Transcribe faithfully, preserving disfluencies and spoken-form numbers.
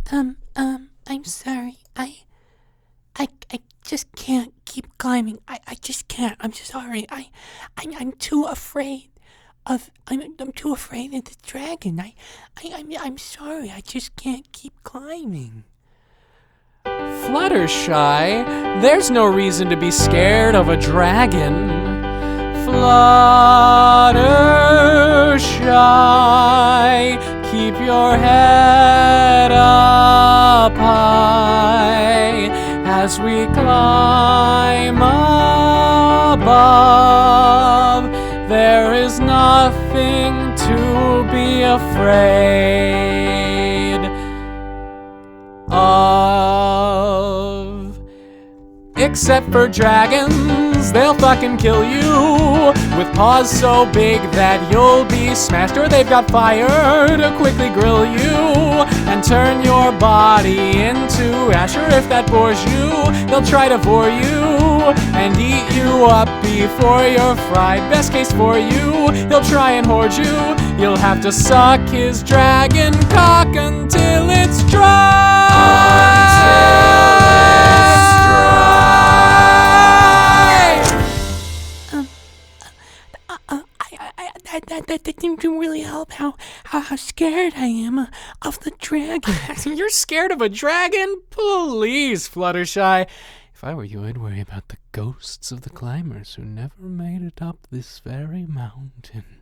Um, um, I'm sorry. I, I, I just can't keep climbing. I, I just can't. I'm sorry. I, I, I'm too afraid of. I'm, I'm too afraid of the dragon. I, I, I'm, I'm sorry. I just can't keep climbing. Fluttershy, there's no reason to be scared of a dragon. Fluttershy, keep your head up high as we climb above. There is nothing to be afraid of. Except for dragons, they'll fucking kill you with paws so big that you'll be smashed. Or they've got fire to quickly grill you and turn your body into ash. Or if that bores you, they'll try to vor you and eat you up before you're fried. Best case for you, he'll try and hoard you. You'll have to suck his dragon cock until it's dry. That, that, that, that didn't really help how, how, how scared I am uh, of the dragon. You're scared of a dragon? Please, Fluttershy. If I were you, I'd worry about the ghosts of the climbers who never made it up this very mountain.